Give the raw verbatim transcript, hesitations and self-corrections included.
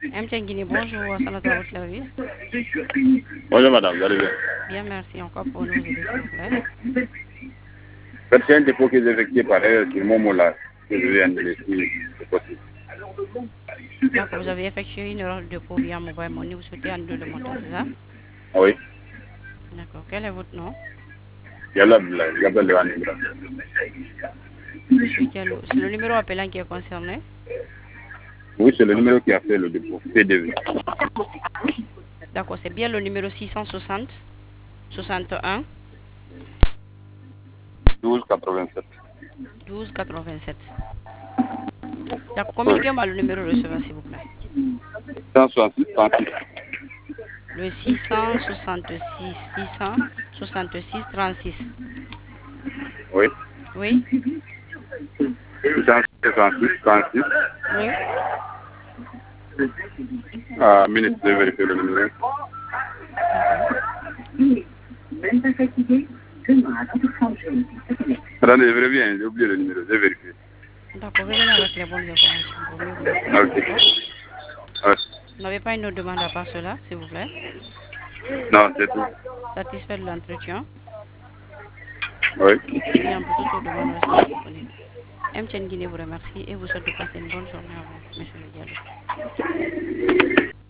M. Guinée, bonjour, ça à votre service. Bonjour madame, vous allez bien? Bien, merci encore pour nous aider, s'il vous plaît. C'est un dépôt que j'ai effectué par ailleurs sur mon mot là, que je viens de laisser, c'est possible. D'accord, vous avez effectué une erreur de dépôt via mobile money, vous souhaitez annuler le montant, c'est ça? Oui, D'accord, quel est votre nom? Yalla Abdoulaye, j'appelle le Anibra. Monsieur Diallo, c'est le numéro appelant qui est concerné? Oui, c'est le numéro qui a fait le dépôt, P D V. D'accord, c'est bien le numéro six cent soixante, soixante et un, douze quatre-vingt-sept. douze quatre-vingt-sept. D'accord, Oui. communiquez-moi le numéro receveur, s'il vous plaît. cent soixante-six, trente-six. Le six cent soixante-six, six cent soixante-six, trente-six. Oui. Oui? six cent soixante-six, trente-six. Oui? Ah, ministre de vérifier le numéro. D'accord. Attendez, je reviens, j'ai oublié le numéro, j'ai vérifié. D'accord, revenez avec les bonnes informations pour mieux vous répondre, Ok. d'accord? Ouais. Vous n'avez pas une autre demande à part cela, s'il vous plaît? Non, c'est tout. Satisfait de l'entretien? Oui. Bien, pour toute autre demande, restez disponible. M. Guinée vous remercie et vous souhaite de passer une bonne journée à vous, Monsieur le Diallo.